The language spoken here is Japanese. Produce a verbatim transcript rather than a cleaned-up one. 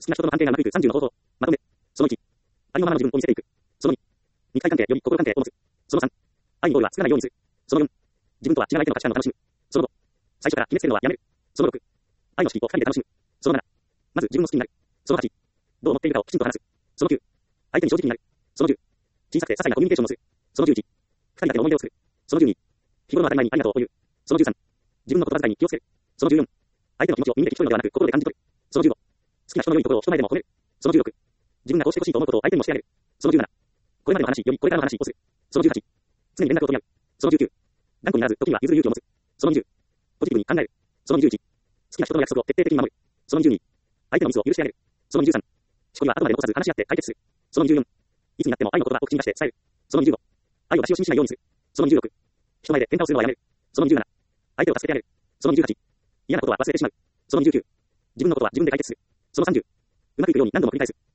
きな人との関係がうまくいくさんじゅうの方法。まとめ。そのいち。ありのままの自分を見せていく。そのに。肉体関係より心関係を持つ。そのさん。愛にゴールは作らないようにする。そのよん。自分とは違う相手の価値観を楽しむ。そのご。最初から決めつけるのはやめる。そのろく。愛の式を二人で楽しむ。そのなな。まず自分の好きになる。そのはち。どう思っているかをきちんと話す。そのきゅう。相手に正直になる。そのじゅう。小さくて些細なコミュニケーションをする。そのじゅういち。二人だけの思い出を作る。そのじゅうに。日頃の当たり前にありがとうを言う。そのじゅうさん。自分の言葉遣いに気をつける。そのじゅうよん。相手の気持ちを耳で聞き取るのではなく心で感じ取る。そのじゅうご。好きな人の良いところを人前でも褒める。そのじゅうろく。自分がこうしてほしいと思うことを相手にもしてあげる。そのじゅうなな。これまでの話よりこれからの話をする。そのじゅうはち。常に連絡を取り合う。そのじゅうきゅう。断固にならず時には譲る勇気を持つ。そのにじゅう。ポジティブに考える。そのにじゅういち。好きな人との約束を徹底的に守る。そのにじゅうに。相手のミスを許してあげる。そのにじゅうさん。しこりは後まで残さず話し合って解決する。そのにじゅうよん。いつになっても愛の言葉を口に出して伝える。そのにじゅうご。愛を出し惜しみしないようにする。そのにじゅうろく。人前で喧嘩をするのはやめる。そのにじゅうなな。相手を助けてあげる。そのにじゅうはち。嫌なことは忘れてしまう。そのにじゅうきゅう。自分のことは自分で解決する。そのさんじゅう。うまくいくように何度も繰り返す。